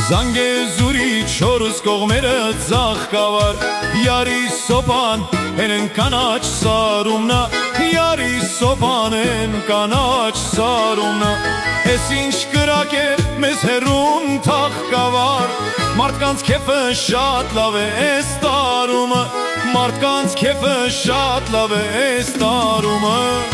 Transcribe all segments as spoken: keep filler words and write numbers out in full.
Զանգեզուրի չորս կողմերը ծաղկավար, Յարի սոպան են են կանաչ սարումնա, Յարի սոպան են կանաչ սարումնա, Ես ինչ կրակ է մեզ հերում թաղկավար, Մարդկանց քեֆը շատ լավ է էս տարումը, Մարդկանց քեֆը շատ լավ է էս տարումը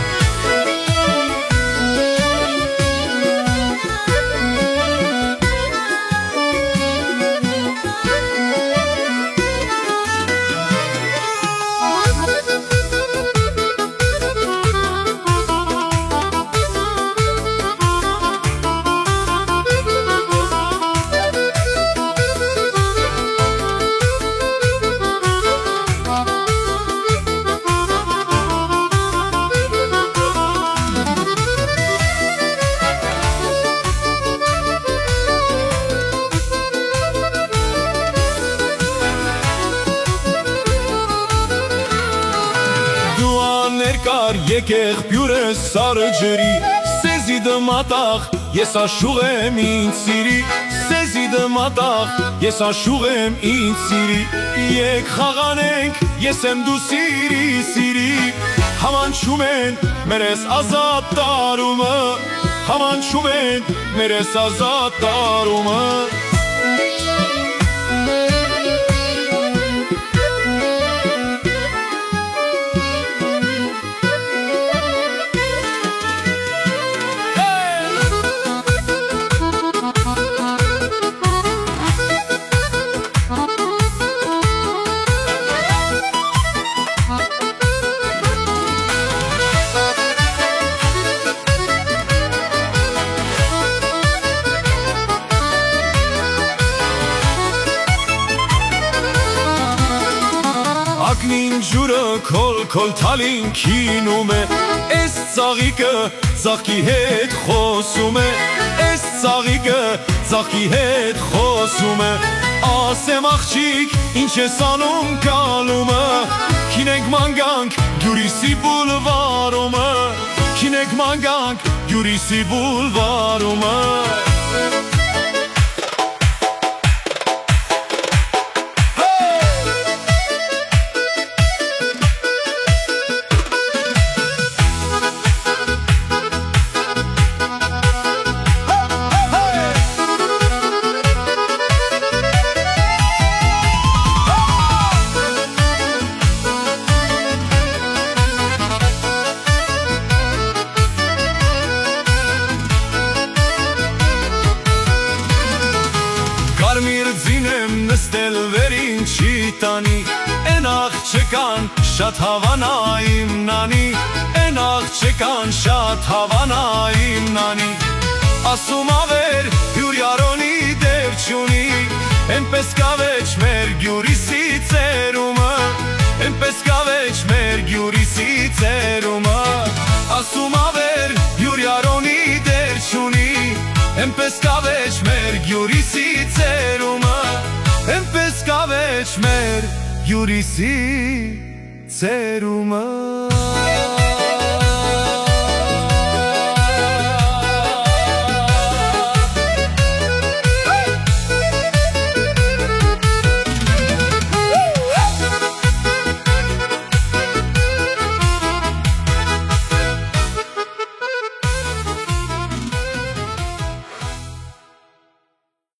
Ներկար եկեղ բյուրը սարը ջրի, Սեզի դմատաղ ես աշուղ եմ ինձ սիրի, Սեզի դմատաղ ես աշուղ եմ ինձ սիրի, Եկ խաղանենք ես եմ դու սիրի սիրի, Համանչում են մեր ես ազատ տարումը, Համանչում են մեր ես ազատ տարումը Ակնին ջուրը քոլ-քոլ թալին քինում է, Էս ծաղիկը ծաղկի հետ խոսում է, Էս ծաղիկը ծաղկի հետ խոսում է, Ասեմ աղջիկ ինչ ես անում կալումը, Քինենք ման գանք Գյուրիսի բուլվարումը, Քինենք ման գանք Գյուրիսի բուլվարումը Կարմիր ձին եմ նստել վերին չի տանի, Են աղջկան շատ հավանա իմ նանի, Են աղջկան շատ հավանա իմ նանի, Ասում ավեր հյուր յարոնի դև չունի, Էնպես կավեջ մեր Գյուրիսի ծերումը, Էնպես կավեջ մեր Գյուրիսի ծերումը, Ասում ավեր հյուր յարոնի դև չունի, Էնպես կավեջ մեր Գյուրիսի ծերումը, Էնպես կավեջ մեր Գյուրիսի ծերումը